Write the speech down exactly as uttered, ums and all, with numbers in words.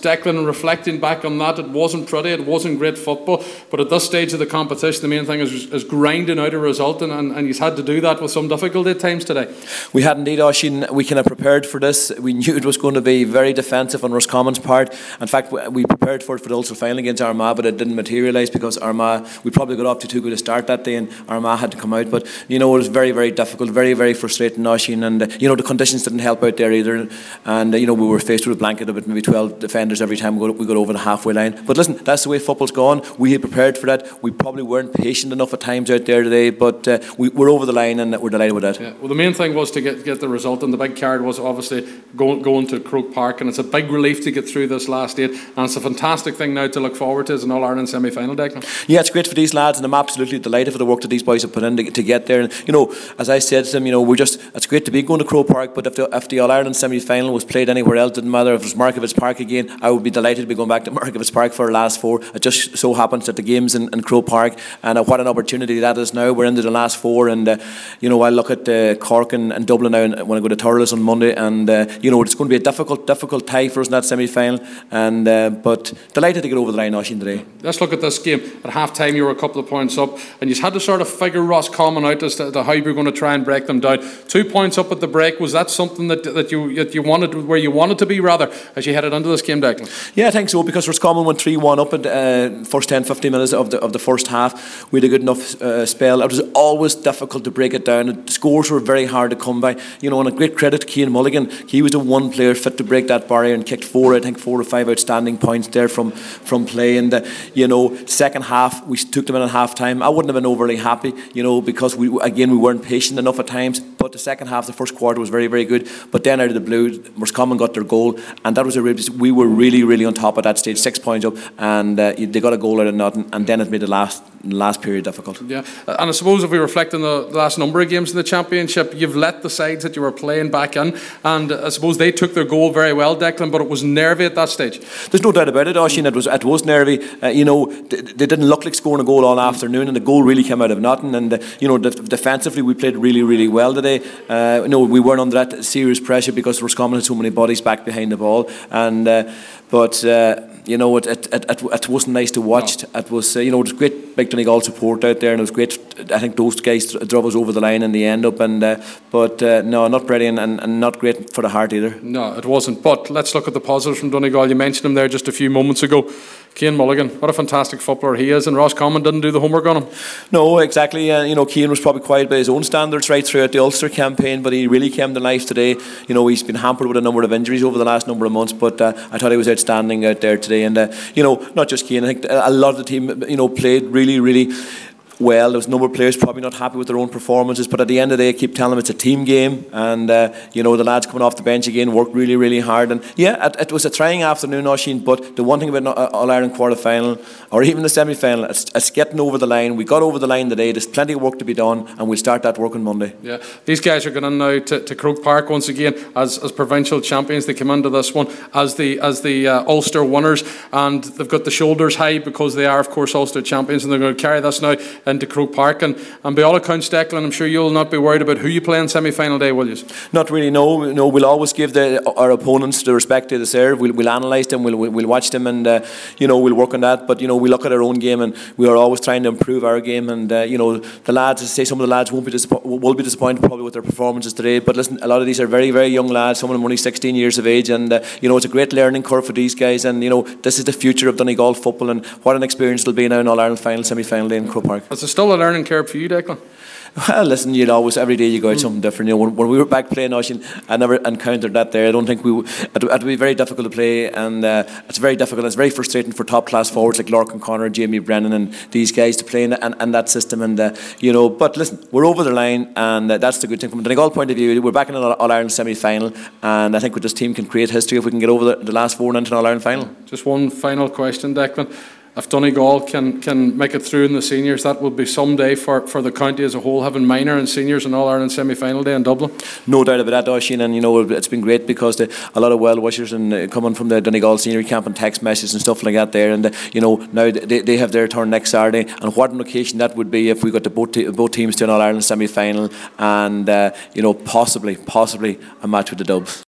Declan, reflecting back on that, it wasn't pretty, it wasn't great football, but at this stage of the competition, the main thing is, is grinding out a result, and, and, and he's had to do that with some difficulty at times today. We had indeed, Oisín. We kind of prepared for this. We knew it was going to be very defensive on Roscommon's part. In fact, we prepared for it for the Ulster final against Armagh, but it didn't materialise because Armagh, we probably got off to too good a start that day, and Armagh had to come out. But you know, it was very, very difficult, very, very frustrating, Oisín, and uh, you know, the conditions didn't help out there either. And uh, you know, we were faced with a blanket of maybe twelve defenders every time we got, we got over the halfway line. But listen, that's the way football's gone. We had prepared for that. We probably weren't patient enough at times out there today, but uh, we, we're over the line and we're delighted with that. Yeah. Well, the main thing was to get get the result, and the big card was obviously going going to Croke Park, and it's a big relief to get through this last eight, and it's a fantastic thing now to look forward to as an All-Ireland semi-final, Declan. Yeah, it's great for these lads, and I'm absolutely delighted for the work that these boys have put in to, to get there. And you know, as I said to them, you know, we're just, it's great to be going to Croke Park, but if the, if the All-Ireland semi-final was played anywhere else, didn't matter if it was Markievicz Park again, I would be delighted to be going back to Markievicz Park for our last four. It just so happens that the game's in, in Croke Park, and uh, what an opportunity that is now. We're into the last four, and uh, you know, I look at uh, Cork and, and Dublin now, and when I go to Thurles on Monday, and uh, you know, it's going to be a difficult, difficult tie for us in that semi-final, and uh, but delighted to get over the line, Oisín, today. Let's look at this game. At half time you were a couple of points up, and you had to sort of figure Roscommon out as to, to how you were going to try and break them down. Two points up at the break, was that something that that you that you wanted, where you wanted to be rather, as you headed into this game, Declan? Yeah, I think so, because Roscommon went three one up at uh, first ten fifteen minutes of the of the first half. We had a good enough uh, spell. It was always difficult to break it down. The scores were very hard to come by. You know, and a great credit to Cian Mulligan. He was the one player fit to break that barrier and kicked four, I think four or five outstanding points there from from play. And uh, you know, second half we took them in at half time. I wouldn't have been overly happy, you know, because we again we weren't patient enough at times. But the second half, the first quarter was very, very good. But then out of the blue, Roscommon got their goal, and that was a real. We were really, really on top at that stage, six points up, and uh, they got a goal out of nothing, and then it made the last last period difficult. Yeah, and I suppose if we reflect on the last number of games in the Championship, you've let the sides that you were playing back in, and I suppose they took their goal very well, Declan, but it was nervy at that stage. There's no doubt about it, Oisín. It was it was nervy. Uh, you know, they, they didn't look like scoring a goal all afternoon, and the goal really came out of nothing. And uh, you know, def- defensively we played really, really well today. Uh, you know, we weren't under that serious pressure because Roscommon had so many bodies back behind the ball, and uh, but. Uh, You know, it it, it it it wasn't nice to watch. No. It was, uh, you know, it was great big Donegal support out there, and it was great. I think those guys drove us over the line in the end up, and uh, but uh, no, not brilliant, and, and not great for the heart either. No, it wasn't. But let's look at the positives from Donegal. You mentioned him there just a few moments ago. Cian Mulligan, what a fantastic footballer he is, and Roscommon didn't do the homework on him. No, exactly. Uh, you know, Cian was probably quiet by his own standards right throughout the Ulster campaign, but he really came to life today. You know, he's been hampered with a number of injuries over the last number of months, but uh, I thought he was outstanding out there today. And uh, you know, not just Cian, I think a lot of the team, you know, played really, really well. There was a number of players probably not happy with their own performances, but at the end of the day, I keep telling them it's a team game, and uh, you know, the lads coming off the bench again worked really, really hard. And yeah, it, it was a trying afternoon, Oisín, but the one thing about an All-Ireland quarter-final or even the semi-final, it's, it's getting over the line. We got over the line today. There's plenty of work to be done, and we'll start that work on Monday. Yeah, these guys are going in now to, to Croke Park once again as, as provincial champions. They come into this one as the as the uh, Ulster winners, and they've got the shoulders high because they are, of course, Ulster champions, and they're going to carry this now into Croke Park. And, and by all accounts, Declan, I'm sure you'll not be worried about who you play on semi-final day, will you? Not really, no. No, we'll always give the, our opponents the respect they deserve. We'll, we'll analyse them, we'll, we'll watch them, and uh, you know, we'll work on that. But you know, we look at our own game, and we are always trying to improve our game. And uh, you know, the lads, as I say, some of the lads won't be disappo- will be disappointed probably with their performances today. But listen, a lot of these are very, very young lads. Some of them only sixteen years of age, and uh, you know, it's a great learning curve for these guys. And you know, this is the future of Donegal football, and what an experience it'll be now in All-Ireland final, semi-final day in Croke Park. Is there still a learning curve for you, Declan? Well, listen, you'd always, every day you go out something different. You know, when, when we were back playing Oisín, I never encountered that there. I don't think we, it would be very difficult to play, and uh, it's very difficult. It's very frustrating for top class forwards like Lorcan Connor, Jamie Brennan, and these guys to play in, in, in that system. And uh, you know, but listen, we're over the line, and uh, that's the good thing from a Donegal point of view. We're back in an All-Ireland semi-final, and I think with this team can create history if we can get over the, the last four and into an All-Ireland final. Just one final question, Declan. If Donegal can, can make it through in the seniors, that would be some day for, for the county as a whole, having minor and seniors in All-Ireland semi-final day in Dublin. No doubt about that, Oisín, and you know, it's been great because the, a lot of well-wishers and uh, coming from the Donegal senior camp and text messages and stuff like that there, and uh, you know, now they, they have their turn next Saturday, and what an occasion that would be if we got the both, te- both teams to an All-Ireland semi-final, and uh, you know, possibly, possibly a match with the Dubs.